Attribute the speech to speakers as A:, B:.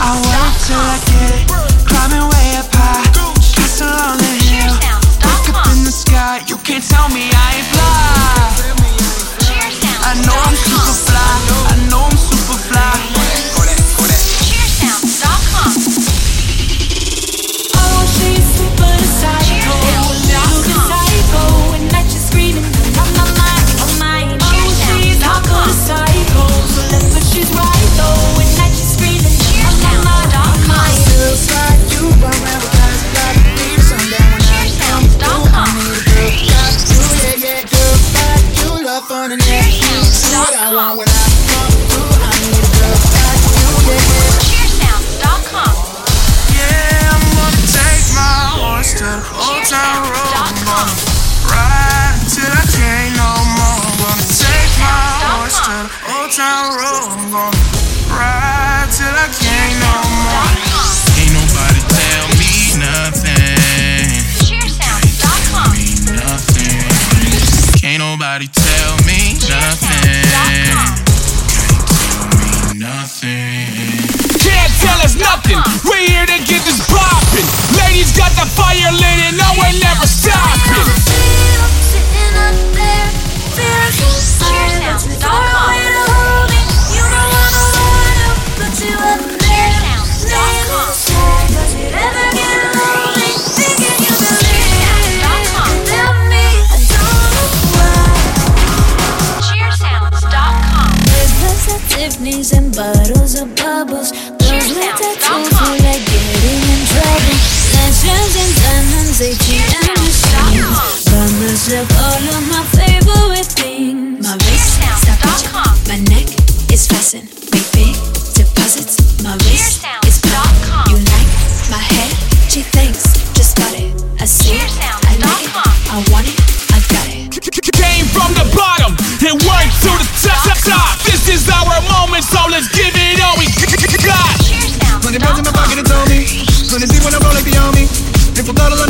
A: I work till I get it, climbing way up high, castle on the hill, look up in the sky. You can't tell me I ain't fly. I know I'm super fly, I know I'm super fly.
B: Cheersound.com.
C: Oh, she's super psycho, a little bit psycho. At night she's screaming, my mind, my mind. Oh, she's hardcore psycho, so left but she's right though. At night she's screaming,
B: Cheersound.com.
D: Still slide you around because I got to be sundown when I come through. I need a girl like you, yeah, yeah, girl like you. Love fun and yeah, you see what I want when I come through. I need a girl like you, yeah, yeah.
B: Cheersound.com.
A: Yeah, I'm gonna take my horse to the old town road. I'm gonna ride till I can't no more. I'm gonna take my horse to the old town road. I'm gonna ride till I can't no more. Ain't nobody tell me nothing.
B: Cheersound.com.
A: Nothing. Can't nobody tell me nothing. Nothing.
E: Can't tell us nothing. We're here to get this poppin'. Ladies got the fire lit and no, we're never stopping.
C: sitting up there, feeling so
B: Cheersound.com.
C: You don't wanna put you up there.
B: Cheersound.com.
C: Does it ever get lonely? Thinking you believe Tell me, I don't know why.
B: Cheersound.com.
C: There's lots of Tiffany's and bottles of bubbles. Girls with tattoos who like getting in trouble. Legends and diamonds, ATM machines. Buy myself all of my favorite things. My wrist, stop itching. My neck is fastened. Make big deposits. My wrist is black. You like my hair? Gee, thanks. Just got it. I see it. I like it. I want it. I got it.
E: Came from the bottom and worked to the top. This is our moment, so let's give it all we got.
D: 20 pounds in my pocket, it's on me. 20 deep when I roll like the army. If I got a